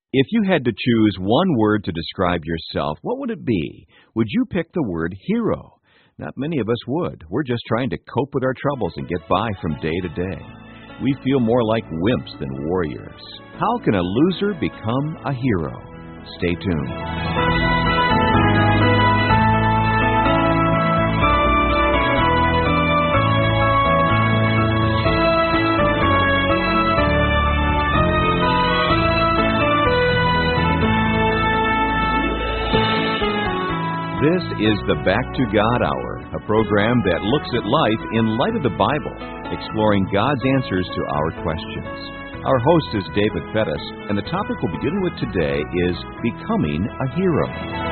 If you had to choose one word to describe yourself, what would it be? Would you pick the word hero? Not many of us would. We're just trying to cope with our troubles and get by from day to day. We feel more like wimps than warriors. How can a loser become a hero? Stay tuned. This is the Back to God Hour, a program that looks at life in light of the Bible, exploring God's answers to our questions. Our host is David Fettis, and the topic we'll begin with today is Becoming a Hero.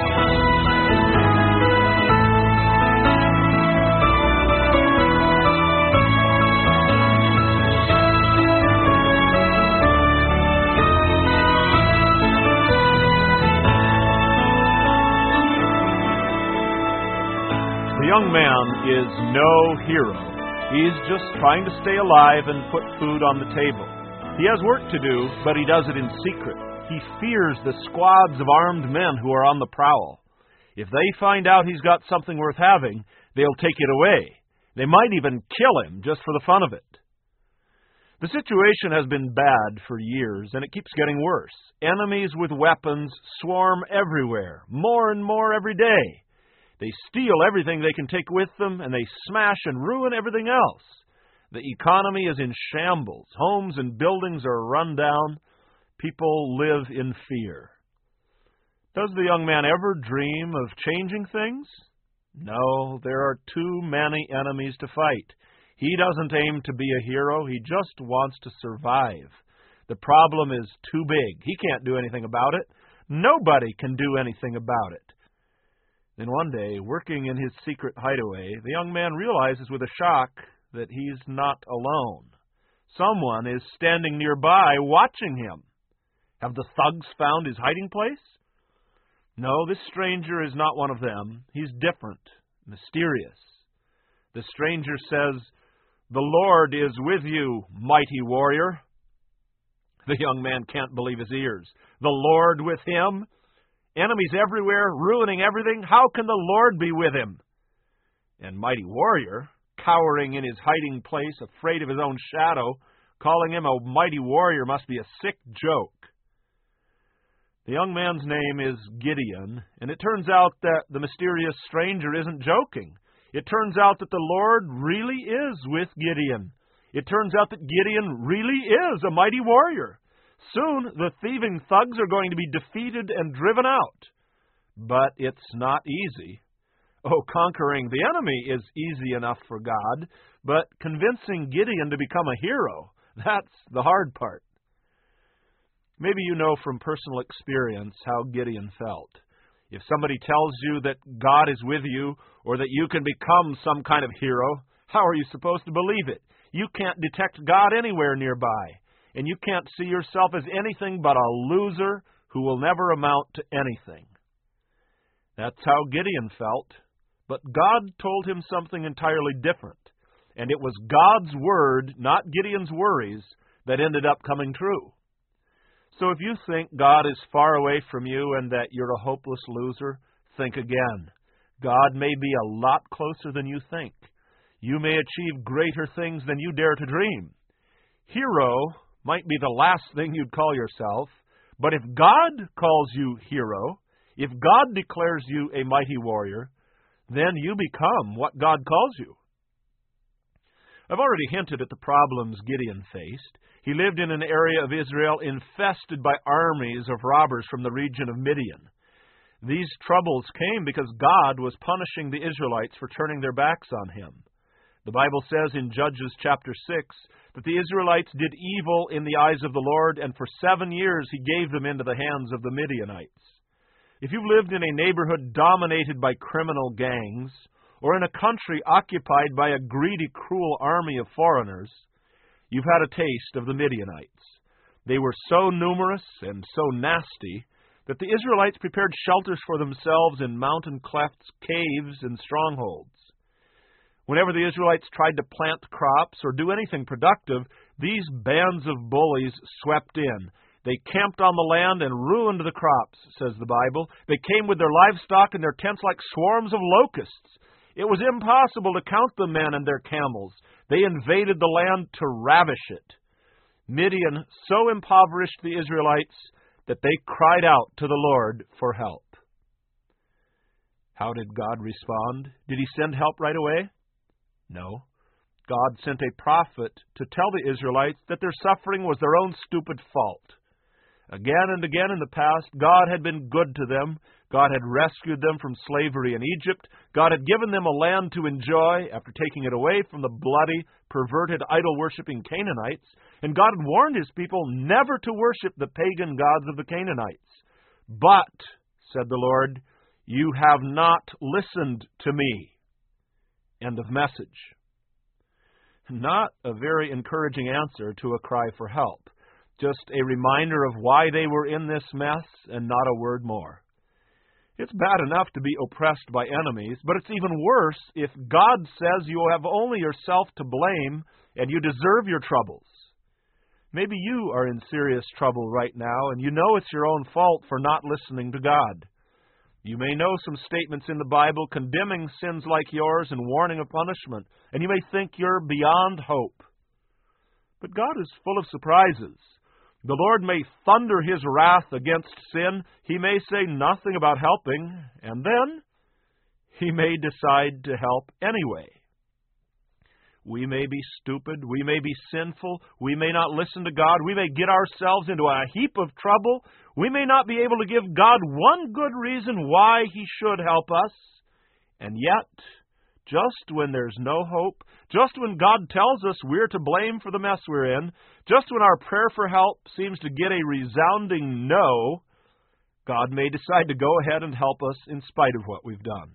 The young man is no hero. He's just trying to stay alive and put food on the table. He has work to do, but he does it in secret. He fears the squads of armed men who are on the prowl. If they find out he's got something worth having, they'll take it away. They might even kill him just for the fun of it. The situation has been bad for years, and it keeps getting worse. Enemies with weapons swarm everywhere, more and more every day. They steal everything they can take with them, and they smash and ruin everything else. The economy is in shambles. Homes and buildings are run down. People live in fear. Does the young man ever dream of changing things? No, there are too many enemies to fight. He doesn't aim to be a hero. He just wants to survive. The problem is too big. He can't do anything about it. Nobody can do anything about it. Then one day, working in his secret hideaway, the young man realizes with a shock that he's not alone. Someone is standing nearby watching him. Have the thugs found his hiding place? No, this stranger is not one of them. He's different, mysterious. The stranger says, "The Lord is with you, mighty warrior." The young man can't believe his ears. The Lord with him? Enemies everywhere, ruining everything. How can the Lord be with him? And mighty warrior, cowering in his hiding place, afraid of his own shadow, calling him a mighty warrior must be a sick joke. The young man's name is Gideon, and it turns out that the mysterious stranger isn't joking. It turns out that the Lord really is with Gideon. It turns out that Gideon really is a mighty warrior. Soon, the thieving thugs are going to be defeated and driven out. But it's not easy. Oh, conquering the enemy is easy enough for God, but convincing Gideon to become a hero, that's the hard part. Maybe you know from personal experience how Gideon felt. If somebody tells you that God is with you, or that you can become some kind of hero, how are you supposed to believe it? You can't detect God anywhere nearby. And you can't see yourself as anything but a loser who will never amount to anything. That's how Gideon felt. But God told him something entirely different. And it was God's word, not Gideon's worries, that ended up coming true. So if you think God is far away from you and that you're a hopeless loser, think again. God may be a lot closer than you think. You may achieve greater things than you dare to dream. Hero might be the last thing you'd call yourself, but if God calls you hero, if God declares you a mighty warrior, then you become what God calls you. I've already hinted at the problems Gideon faced. He lived in an area of Israel infested by armies of robbers from the region of Midian. These troubles came because God was punishing the Israelites for turning their backs on Him. The Bible says in Judges chapter 6 that the Israelites did evil in the eyes of the Lord, and for 7 years He gave them into the hands of the Midianites. If you've lived in a neighborhood dominated by criminal gangs, or in a country occupied by a greedy, cruel army of foreigners, you've had a taste of the Midianites. They were so numerous and so nasty that the Israelites prepared shelters for themselves in mountain clefts, caves, and strongholds. Whenever the Israelites tried to plant crops or do anything productive, these bands of bullies swept in. They camped on the land and ruined the crops, says the Bible. They came with their livestock and their tents like swarms of locusts. It was impossible to count the men and their camels. They invaded the land to ravish it. Midian so impoverished the Israelites that they cried out to the Lord for help. How did God respond? Did He send help right away? No. God sent a prophet to tell the Israelites that their suffering was their own stupid fault. Again and again in the past, God had been good to them. God had rescued them from slavery in Egypt. God had given them a land to enjoy after taking it away from the bloody, perverted, idol-worshipping Canaanites. And God had warned His people never to worship the pagan gods of the Canaanites. But, said the Lord, you have not listened to me. End of message. Not a very encouraging answer to a cry for help. Just a reminder of why they were in this mess and not a word more. It's bad enough to be oppressed by enemies, but it's even worse if God says you have only yourself to blame and you deserve your troubles. Maybe you are in serious trouble right now and you know it's your own fault for not listening to God. You may know some statements in the Bible condemning sins like yours and warning of punishment, and you may think you're beyond hope. But God is full of surprises. The Lord may thunder His wrath against sin. He may say nothing about helping, and then He may decide to help anyway. We may be stupid. We may be sinful. We may not listen to God. We may get ourselves into a heap of trouble. We may not be able to give God one good reason why He should help us. And yet, just when there's no hope, just when God tells us we're to blame for the mess we're in, just when our prayer for help seems to get a resounding no, God may decide to go ahead and help us in spite of what we've done.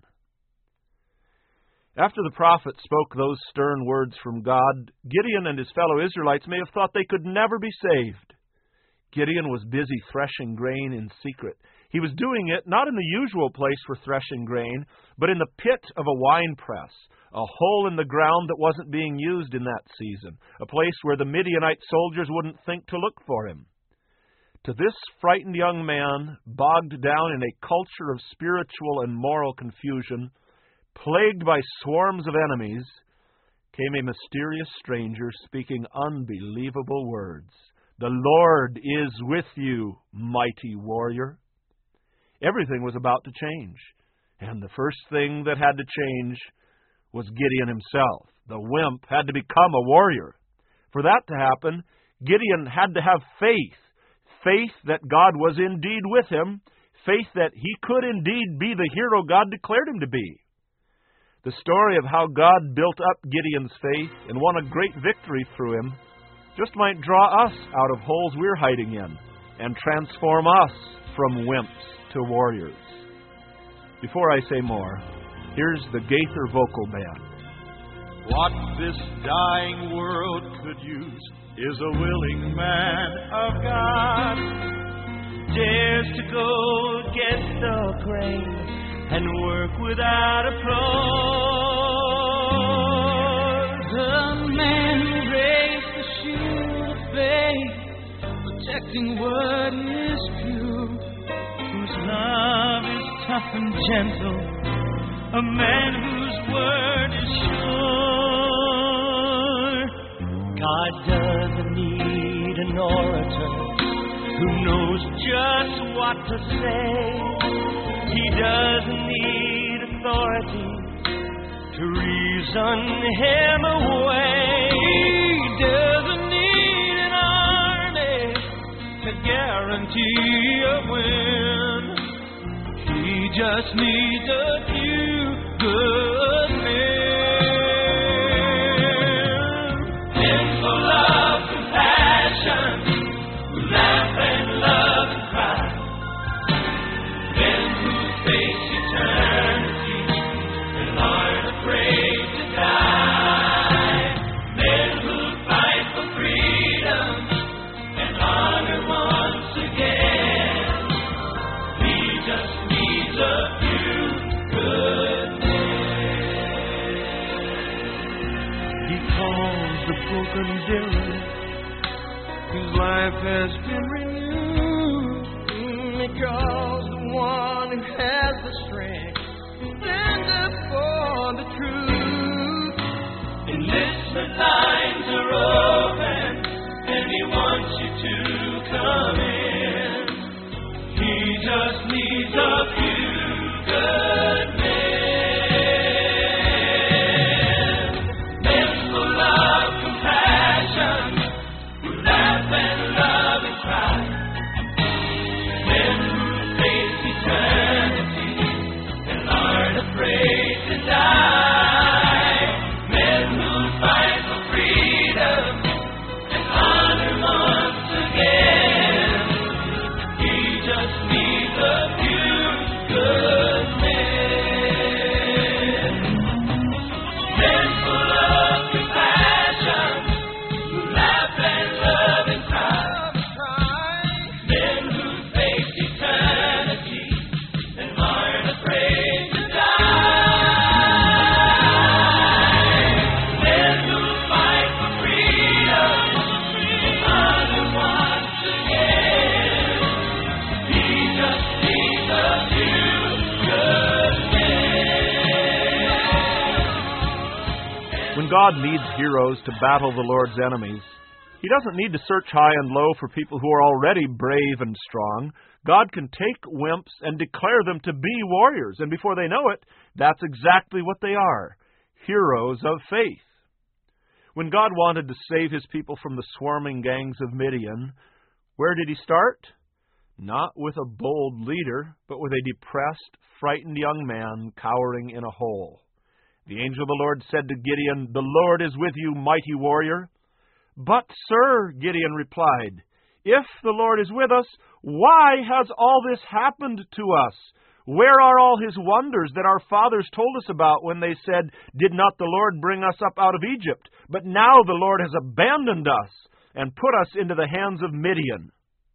After the prophet spoke those stern words from God, Gideon and his fellow Israelites may have thought they could never be saved. Gideon was busy threshing grain in secret. He was doing it not in the usual place for threshing grain, but in the pit of a winepress, a hole in the ground that wasn't being used in that season, a place where the Midianite soldiers wouldn't think to look for him. To this frightened young man, bogged down in a culture of spiritual and moral confusion, plagued by swarms of enemies, came a mysterious stranger speaking unbelievable words. The Lord is with you, mighty warrior. Everything was about to change, and the first thing that had to change was Gideon himself. The wimp had to become a warrior. For that to happen, Gideon had to have faith. Faith that God was indeed with him. Faith that he could indeed be the hero God declared him to be. The story of how God built up Gideon's faith and won a great victory through him just might draw us out of holes we're hiding in and transform us from wimps to warriors. Before I say more, here's the Gaither Vocal Band. What this dying world could use is a willing man of God. Dares to go against the grain and work without applause. A man who raised the shield of faith, protecting what is pure, whose love is tough and gentle, a man whose word is sure. God doesn't need an orator who knows just what to say. He doesn't need authority to reason him away. He doesn't need an army to guarantee a win. He just needs a few good men. Men full of compassion, who laugh and love and cry. Men who face eternity and aren't afraid to die. Men who fight for freedom and honor once again. He just needs a few good men. He calls the broken Dylan, whose life has been renewed. one has the strength to stand up for the truth. Enlistment lines are open, and he wants you to come in. He just needs a few good men full of compassion, who laugh and love and cry, men who face eternity and aren't afraid to die, men who fight for freedom and honor once again. He just needs a few good men. Men full of compassion, who laugh and love and cry. Men who face eternity and aren't afraid to die. Men who fight for freedom and honor once again. He just needs a few good men. When God needs heroes to battle the Lord's enemies, He doesn't need to search high and low for people who are already brave and strong. God can take wimps and declare them to be warriors, and before they know it, that's exactly what they are, heroes of faith. When God wanted to save His people from the swarming gangs of Midian, where did He start? Not with a bold leader, but with a depressed, frightened young man cowering in a hole. The angel of the Lord said to Gideon, "The Lord is with you, mighty warrior." "But, sir," Gideon replied, "if the Lord is with us, why has all this happened to us? Where are all His wonders that our fathers told us about when they said, 'Did not the Lord bring us up out of Egypt?' But now the Lord has abandoned us and put us into the hands of Midian."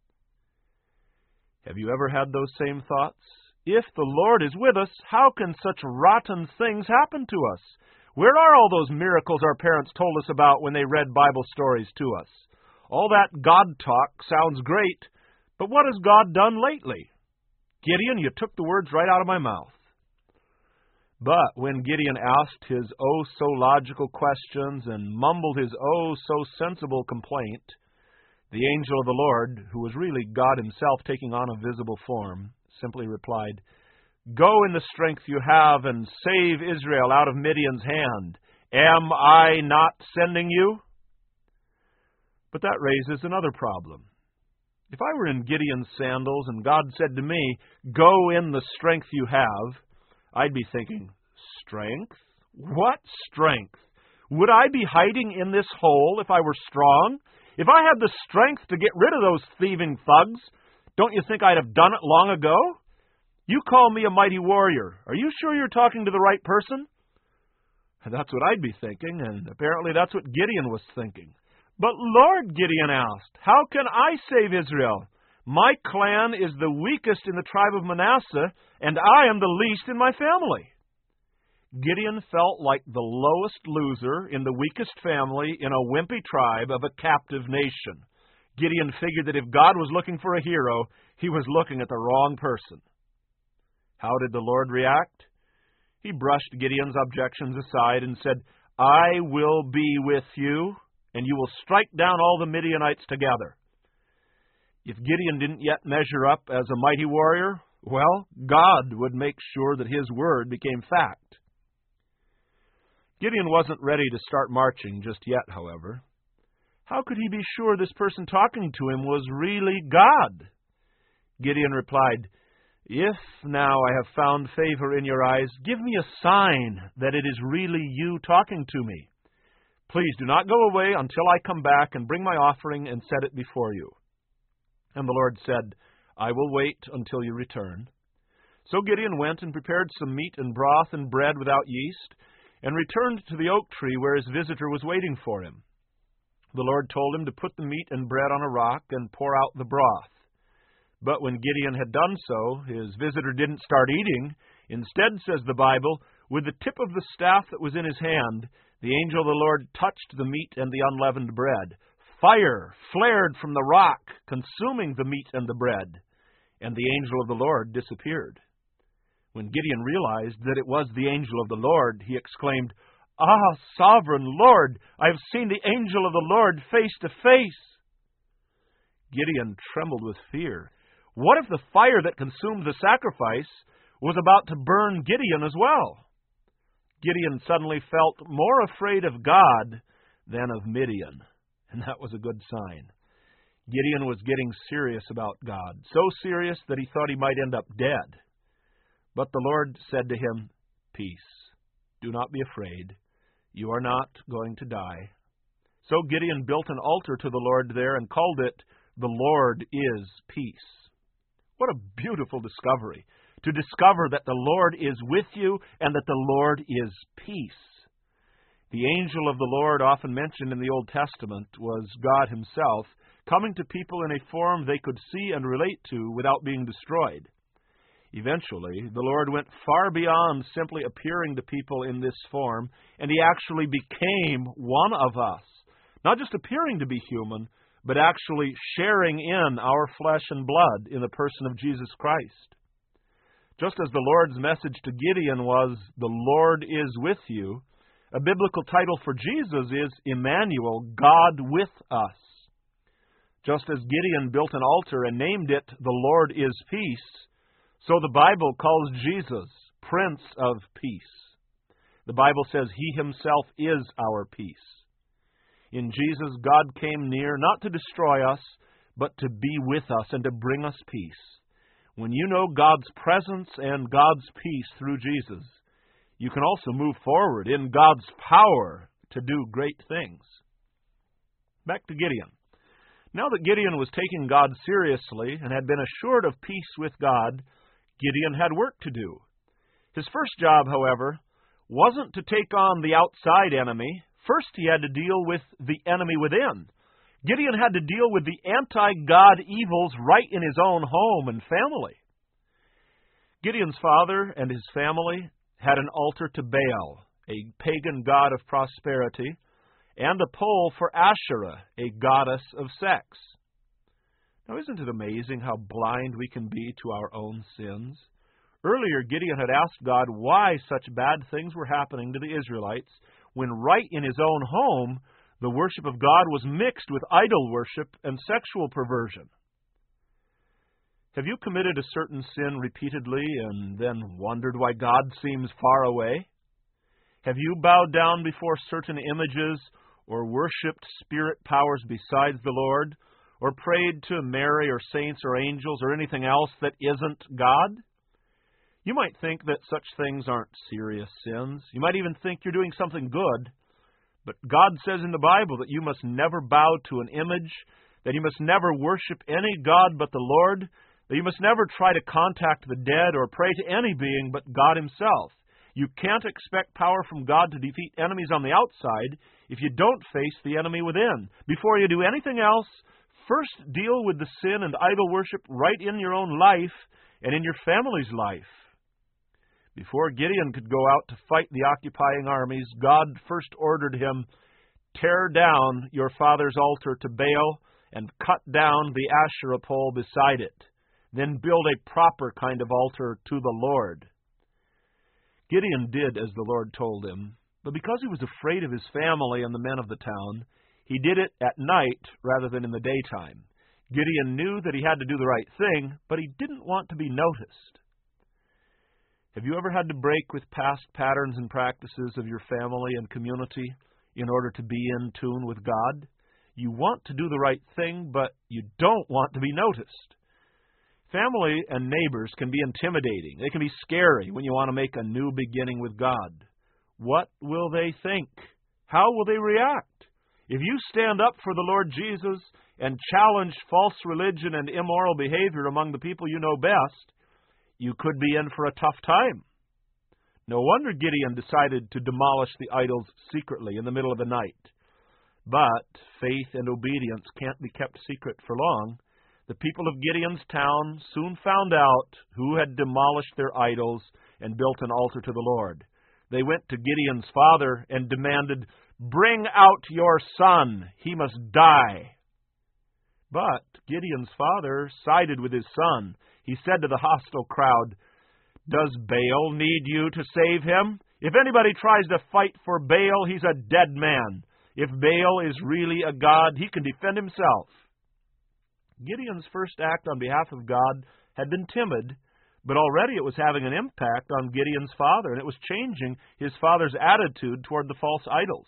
Have you ever had those same thoughts? If the Lord is with us, how can such rotten things happen to us? Where are all those miracles our parents told us about when they read Bible stories to us? All that God talk sounds great, but what has God done lately? Gideon, you took the words right out of my mouth. But when Gideon asked his oh-so-logical questions and mumbled his oh-so-sensible complaint, the angel of the Lord, who was really God Himself taking on a visible form, simply replied, "Go in the strength you have and save Israel out of Midian's hand. Am I not sending you?" But that raises another problem. If I were in Gideon's sandals and God said to me, "Go in the strength you have," I'd be thinking, strength? What strength? Would I be hiding in this hole if I were strong? If I had the strength to get rid of those thieving thugs, don't you think I'd have done it long ago? You call me a mighty warrior. Are you sure you're talking to the right person? That's what I'd be thinking, and apparently that's what Gideon was thinking. "But Lord," Gideon asked, "how can I save Israel? My clan is the weakest in the tribe of Manasseh, and I am the least in my family." Gideon felt like the lowest loser in the weakest family in a wimpy tribe of a captive nation. Gideon figured that if God was looking for a hero, He was looking at the wrong person. How did the Lord react? He brushed Gideon's objections aside and said, "I will be with you, and you will strike down all the Midianites together." If Gideon didn't yet measure up as a mighty warrior, well, God would make sure that His word became fact. Gideon wasn't ready to start marching just yet, however. How could he be sure this person talking to him was really God? Gideon replied, "If now I have found favor in your eyes, give me a sign that it is really you talking to me. Please do not go away until I come back and bring my offering and set it before you." And the Lord said, "I will wait until you return." So Gideon went and prepared some meat and broth and bread without yeast, and returned to the oak tree where his visitor was waiting for him. The Lord told him to put the meat and bread on a rock and pour out the broth. But when Gideon had done so, his visitor didn't start eating. Instead, says the Bible, with the tip of the staff that was in his hand, the angel of the Lord touched the meat and the unleavened bread. Fire flared from the rock, consuming the meat and the bread, and the angel of the Lord disappeared. When Gideon realized that it was the angel of the Lord, he exclaimed, "Ah, sovereign Lord, I have seen the angel of the Lord face to face." Gideon trembled with fear. What if the fire that consumed the sacrifice was about to burn Gideon as well? Gideon suddenly felt more afraid of God than of Midian, and that was a good sign. Gideon was getting serious about God, so serious that he thought he might end up dead. But the Lord said to him, "Peace, do not be afraid. You are not going to die." So Gideon built an altar to the Lord there and called it, "The Lord is Peace." What a beautiful discovery, to discover that the Lord is with you and that the Lord is peace. The angel of the Lord, often mentioned in the Old Testament, was God Himself, coming to people in a form they could see and relate to without being destroyed. Eventually, the Lord went far beyond simply appearing to people in this form, and He actually became one of us. Not just appearing to be human, but actually sharing in our flesh and blood in the person of Jesus Christ. Just as the Lord's message to Gideon was, "The Lord is with you," a biblical title for Jesus is Emmanuel, God with us. Just as Gideon built an altar and named it, "The Lord is Peace," so the Bible calls Jesus Prince of Peace. The Bible says He Himself is our peace. In Jesus, God came near not to destroy us, but to be with us and to bring us peace. When you know God's presence and God's peace through Jesus, you can also move forward in God's power to do great things. Back to Gideon. Now that Gideon was taking God seriously and had been assured of peace with God, Gideon had work to do. His first job, however, wasn't to take on the outside enemy. First, he had to deal with the enemy within. Gideon had to deal with the anti-God evils right in his own home and family. Gideon's father and his family had an altar to Baal, a pagan god of prosperity, and a pole for Asherah, a goddess of sex. Now, isn't it amazing how blind we can be to our own sins? Earlier, Gideon had asked God why such bad things were happening to the Israelites, when right in his own home, the worship of God was mixed with idol worship and sexual perversion. Have you committed a certain sin repeatedly and then wondered why God seems far away? Have you bowed down before certain images or worshipped spirit powers besides the Lord, or prayed to Mary or saints or angels or anything else that isn't God? You might think that such things aren't serious sins. You might even think you're doing something good. But God says in the Bible that you must never bow to an image, that you must never worship any God but the Lord, that you must never try to contact the dead or pray to any being but God Himself. You can't expect power from God to defeat enemies on the outside if you don't face the enemy within. Before you do anything else, first deal with the sin and idol worship right in your own life and in your family's life. Before Gideon could go out to fight the occupying armies, God first ordered him, "Tear down your father's altar to Baal and cut down the Asherah pole beside it. Then build a proper kind of altar to the Lord." Gideon did as the Lord told him, but because he was afraid of his family and the men of the town, he did it at night rather than in the daytime. Gideon knew that he had to do the right thing, but he didn't want to be noticed. Have you ever had to break with past patterns and practices of your family and community in order to be in tune with God? You want to do the right thing, but you don't want to be noticed. Family and neighbors can be intimidating. They can be scary when you want to make a new beginning with God. What will they think? How will they react? If you stand up for the Lord Jesus and challenge false religion and immoral behavior among the people you know best, you could be in for a tough time. No wonder Gideon decided to demolish the idols secretly in the middle of the night. But faith and obedience can't be kept secret for long. The people of Gideon's town soon found out who had demolished their idols and built an altar to the Lord. They went to Gideon's father and demanded, "Bring out your son. He must die." But Gideon's father sided with his son. He said to the hostile crowd, Does Baal need you to save him? If anybody tries to fight for Baal, he's a dead man. If Baal is really a god, he can defend himself. Gideon's first act on behalf of God had been timid, but already it was having an impact on Gideon's father, and it was changing his father's attitude toward the false idols.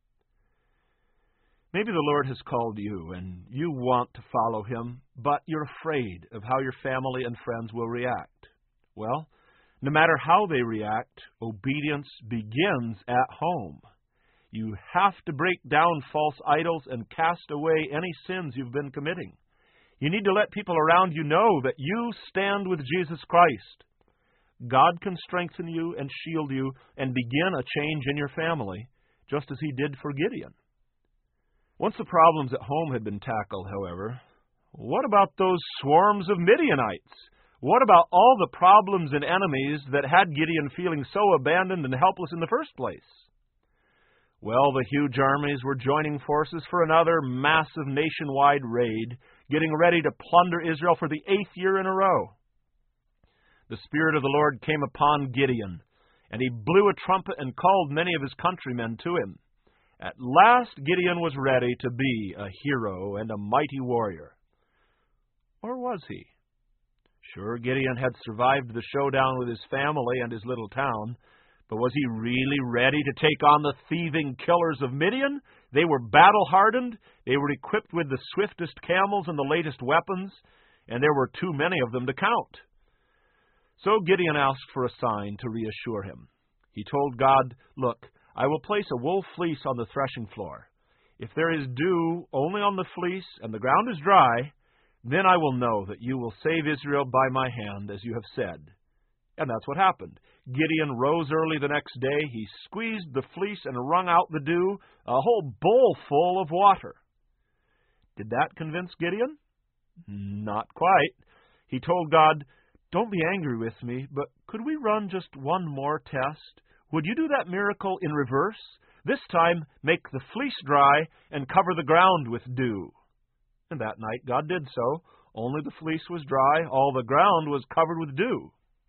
Maybe the Lord has called you, and you want to follow Him, but you're afraid of how your family and friends will react. Well, no matter how they react, obedience begins at home. You have to break down false idols and cast away any sins you've been committing. You need to let people around you know that you stand with Jesus Christ. God can strengthen you and shield you and begin a change in your family, just as He did for Gideon. Once the problems at home had been tackled, however, what about those swarms of Midianites? What about all the problems and enemies that had Gideon feeling so abandoned and helpless in the first place? Well, the huge armies were joining forces for another massive nationwide raid, getting ready to plunder Israel for the 8th year in a row. The Spirit of the Lord came upon Gideon, and he blew a trumpet and called many of his countrymen to him. At last Gideon was ready to be a hero and a mighty warrior. Or was he? Sure, Gideon had survived the showdown with his family and his little town, but was he really ready to take on the thieving killers of Midian? They were battle-hardened, they were equipped with the swiftest camels and the latest weapons, and there were too many of them to count. So Gideon asked for a sign to reassure him. He told God, "Look, I will place a wool fleece on the threshing floor. If there is dew only on the fleece and the ground is dry, then I will know that you will save Israel by my hand, as you have said." And that's what happened. Gideon rose early the next day, he squeezed the fleece and wrung out the dew, a whole bowl full of water. Did that convince Gideon? Not quite. He told God, "Don't be angry with me, but could we run just one more test? Would you do that miracle in reverse? This time, make the fleece dry and cover the ground with dew." And that night God did so. Only the fleece was dry, all the ground was covered with dew.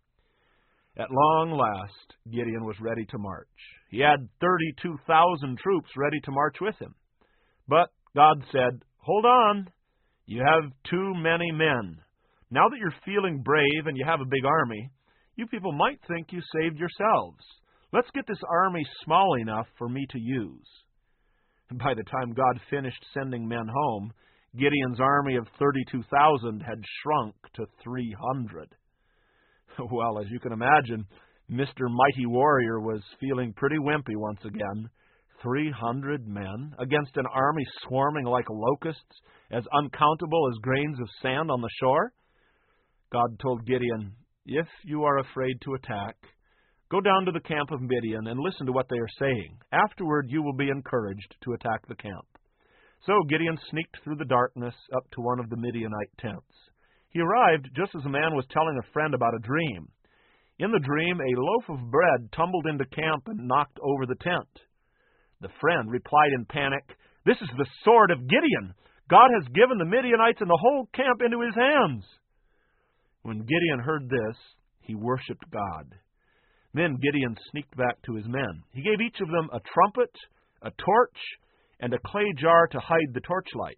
At long last, Gideon was ready to march. He had 32,000 troops ready to march with him. But God said, "Hold on, you have too many men. Now that you're feeling brave and you have a big army, you people might think you saved yourselves. Let's get this army small enough for me to use." And by the time God finished sending men home, Gideon's army of 32,000 had shrunk to 300. Well, as you can imagine, Mr. Mighty Warrior was feeling pretty wimpy once again. 300 men against an army swarming like locusts, as uncountable as grains of sand on the shore? God told Gideon, "If you are afraid to attack, go down to the camp of Midian and listen to what they are saying. Afterward, you will be encouraged to attack the camp." So Gideon sneaked through the darkness up to one of the Midianite tents. He arrived just as a man was telling a friend about a dream. In the dream, a loaf of bread tumbled into camp and knocked over the tent. The friend replied in panic, "This is the sword of Gideon. God has given the Midianites and the whole camp into his hands." When Gideon heard this, he worshipped God. Then Gideon sneaked back to his men. He gave each of them a trumpet, a torch, and a clay jar to hide the torchlight.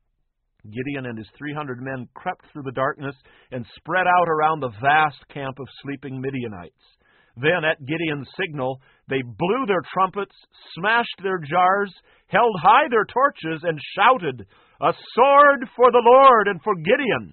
Gideon and his 300 men crept through the darkness and spread out around the vast camp of sleeping Midianites. Then, at Gideon's signal, they blew their trumpets, smashed their jars, held high their torches, and shouted, "A sword for the Lord and for Gideon!"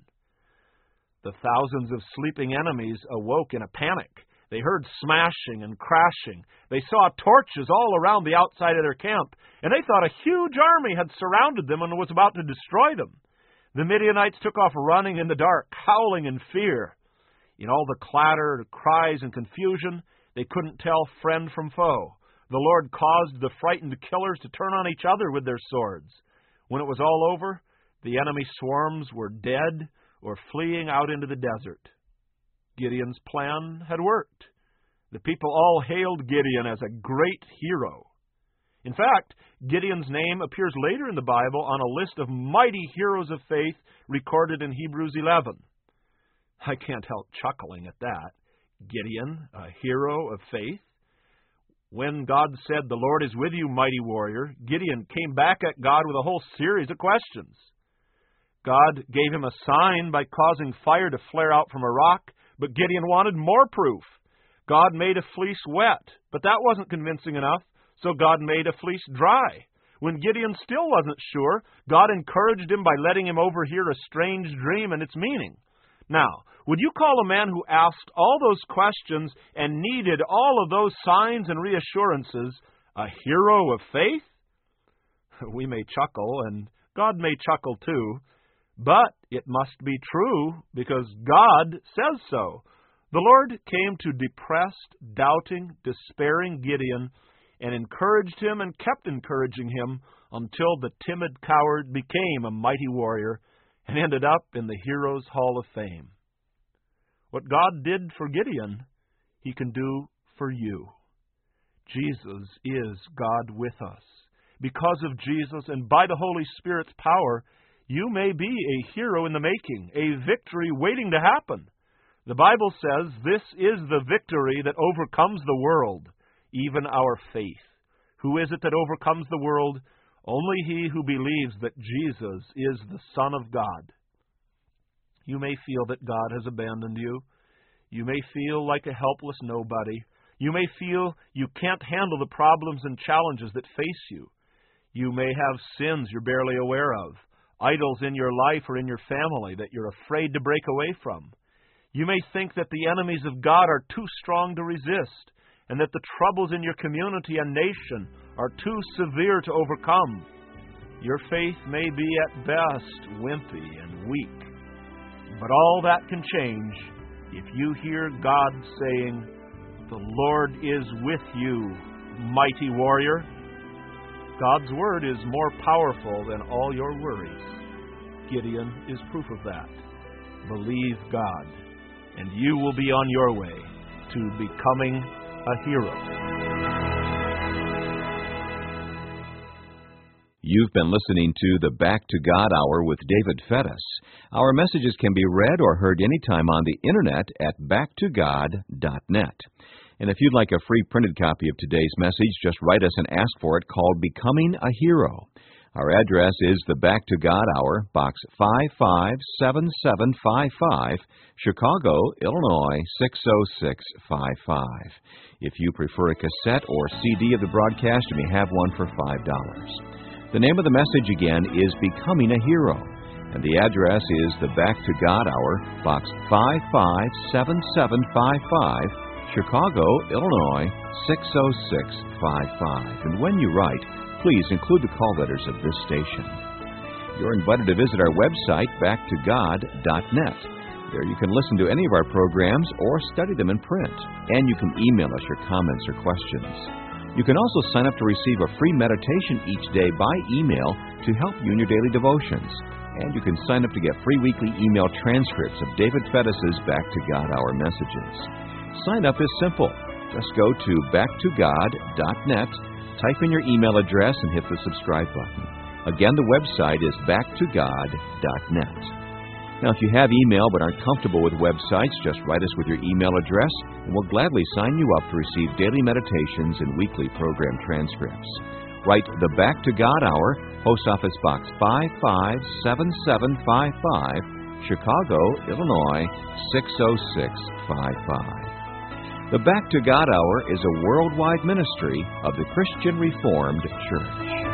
The thousands of sleeping enemies awoke in a panic. They heard smashing and crashing. They saw torches all around the outside of their camp, and they thought a huge army had surrounded them and was about to destroy them. The Midianites took off running in the dark, howling in fear. In all the clatter, cries, and confusion, they couldn't tell friend from foe. The Lord caused the frightened killers to turn on each other with their swords. When it was all over, the enemy swarms were dead or fleeing out into the desert. Gideon's plan had worked. The people all hailed Gideon as a great hero. In fact, Gideon's name appears later in the Bible on a list of mighty heroes of faith recorded in Hebrews 11. I can't help chuckling at that. Gideon, a hero of faith. When God said, "The Lord is with you, mighty warrior," Gideon came back at God with a whole series of questions. God gave him a sign by causing fire to flare out from a rock, but Gideon wanted more proof. God made a fleece wet, but that wasn't convincing enough, so God made a fleece dry. When Gideon still wasn't sure, God encouraged him by letting him overhear a strange dream and its meaning. Now, would you call a man who asked all those questions and needed all of those signs and reassurances a hero of faith? We may chuckle, and God may chuckle too, but it must be true because God says so. The Lord came to depressed, doubting, despairing Gideon and encouraged him and kept encouraging him until the timid coward became a mighty warrior and ended up in the Heroes' Hall of Fame. What God did for Gideon, He can do for you. Jesus is God with us. Because of Jesus and by the Holy Spirit's power, you may be a hero in the making, a victory waiting to happen. The Bible says this is the victory that overcomes the world, even our faith. Who is it that overcomes the world? Only he who believes that Jesus is the Son of God. You may feel that God has abandoned you. You may feel like a helpless nobody. You may feel you can't handle the problems and challenges that face you. You may have sins you're barely aware of, idols in your life or in your family that you're afraid to break away from. You may think that the enemies of God are too strong to resist, and that the troubles in your community and nation are too severe to overcome. Your faith may be at best wimpy and weak, but all that can change if you hear God saying, "The Lord is with you, mighty warrior." God's word is more powerful than all your worries. Gideon is proof of that. Believe God, and you will be on your way to becoming a hero. You've been listening to the Back to God Hour with David Fettis. Our messages can be read or heard anytime on the internet at backtogod.net. And if you'd like a free printed copy of today's message, just write us and ask for it, called Becoming a Hero. Our address is the Back to God Hour, Box 557755, Chicago, Illinois 60655. If you prefer a cassette or CD of the broadcast, you may have one for $5. The name of the message again is Becoming a Hero, and the address is the Back to God Hour, Box 557755, Chicago, Illinois 60655. And when you write, please include the call letters of this station. You're invited to visit our website, backtogod.net. There you can listen to any of our programs or study them in print, and you can email us your comments or questions. You can also sign up to receive a free meditation each day by email to help you in your daily devotions. And you can sign up to get free weekly email transcripts of David Fettis' Back to God Hour messages. Sign up is simple. Just go to backtogod.net, type in your email address, and hit the subscribe button. Again, the website is backtogod.net. Now, if you have email but aren't comfortable with websites, just write us with your email address, and we'll gladly sign you up to receive daily meditations and weekly program transcripts. Write the Back to God Hour, Post Office Box 557755, Chicago, Illinois 60655. The Back to God Hour is a worldwide ministry of the Christian Reformed Church.